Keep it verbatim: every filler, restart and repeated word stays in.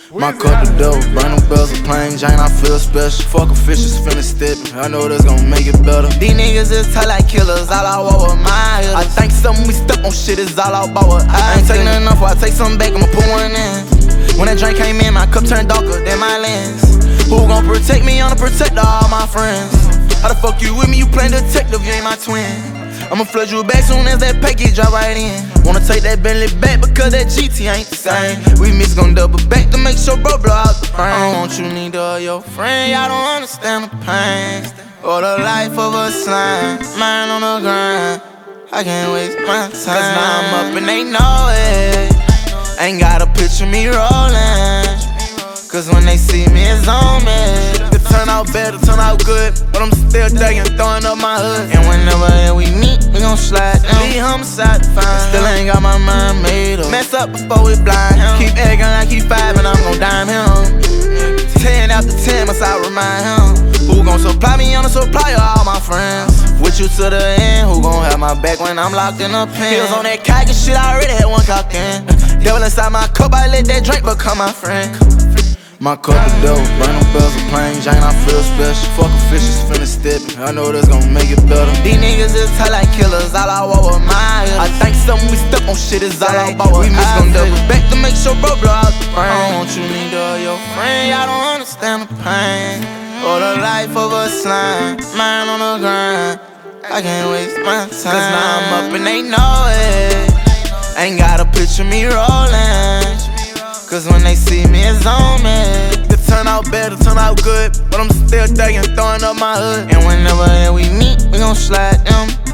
My cup of dope, burn them bells of plain Jane, I feel special. Fuck a fish, it's finna step. I know that's gonna make it better. These niggas is tight like killers, all I want with my hitters. I think something we step on shit is all I bought with I ain't taking enough, I take something back, I'ma put one in. When that drink came in, my cup turned darker than my lens. Who gon' protect me? I'm the protector of all my friends. How the fuck you with me? You playin' detective, you ain't my twin. I'ma flood you back soon as that package drop right in. Wanna take that Bentley back because that G T ain't the same. We miss gon' double back to make sure bro blow out the frame. I don't want you neither of your friend, y'all don't understand the pain or the life of a slime, mine on the grind. I can't waste my time, cause now I'm up and they know it. Ain't gotta picture me rolling, cause when they see me it's on me. It turn out better, turn out good, but I'm still thuggin', throwing up my hood. And whenever we meet, we gon' slide down. Leave homicide to find. Still ain't got my mind made up. Mess up before we blind him. Keep acting like he five and I'm gon' dime him. Ten after ten must I remind him. Who gon' supply me on the supply of all my friends? With you to the end, who gon' have my back when I'm locked in a pen? Heels on that cocky shit, I already had one cocked in. Devil inside my cup, I let that drink become my friend. My cup of dope, burn them bells of plain Jane, I feel special. Fuck a fish, it's finna step. I know that's gonna make it better. These niggas is tight like killers, all I want with my hitters. I think something we step on shit is all I bought with. We miss gon' double back to make sure bro blow out the frame. I don't want you neither of your friend, y'all don't understand the pain or the life of a slime, mine on the grind. I can't waste my time, cause now I'm up and they know it. Ain't gotta picture me rolling, cause when they see me it's on me. It turn out better, turn out good, but I'm still thuggin', throwing up my hood. And whenever we meet, we gon' slide down.